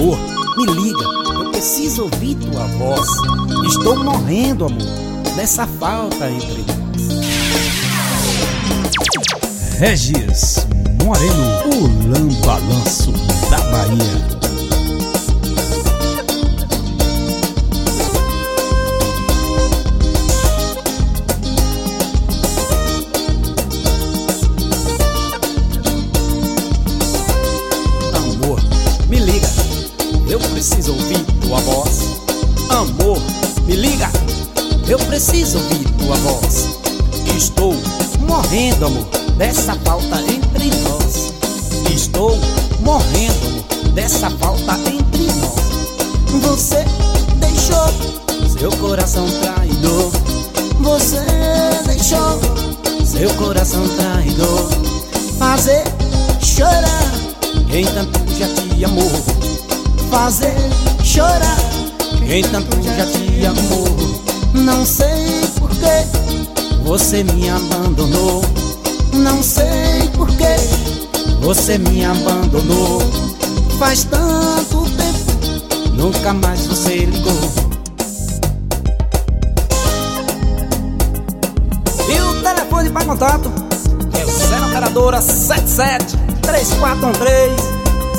Amor, me liga, eu preciso ouvir tua voz. Estou morrendo, amor, dessa falta entre nós. Regis Moreno, o lambalanço da Bahia. Eu preciso ouvir tua voz. Amor, me liga, eu preciso ouvir tua voz. Estou morrendo, amor, dessa falta entre nós. Estou morrendo, amor, dessa falta entre nós. Você deixou seu coração traidor. Você deixou seu coração traidor fazer chorar quem tanto já te amou. Fazer chorar quem tanto já te amou. Não sei por que você me abandonou. Não sei por que você me abandonou. Faz tanto tempo, nunca mais você ligou. E o telefone para contato é o 0 operadora 77 3413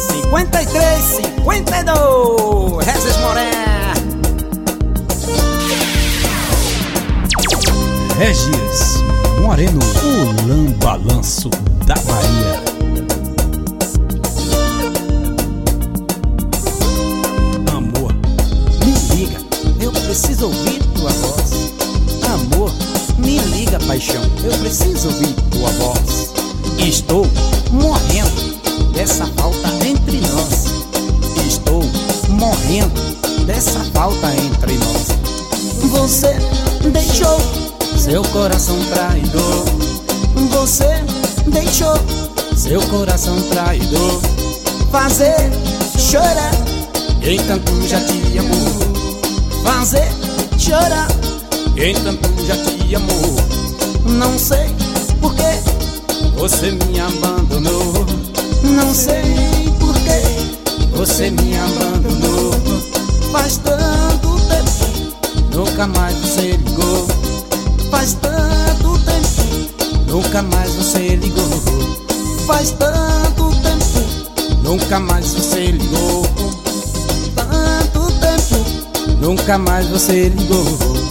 5352. Regis Moreno. Regis Moreno, o lambalanço da Bahia. Amor, me liga, eu preciso ouvir tua voz. Amor, me liga, paixão, eu preciso ouvir tua voz. Estou morrendo dessa falta entre nós. Estou morrendo dessa falta entre nós. Você deixou seu coração traidor. Você deixou seu coração traidor fazer chorar quem tanto já te amou. Fazer chorar quem tanto já te amou. Não sei por que você me abandonou. Não sei por que você me abandonou. Faz tanto tempo, nunca mais você ligou. Faz tanto tempo, nunca mais você ligou. Faz tanto tempo, nunca mais você ligou. Tanto tempo, nunca mais você ligou.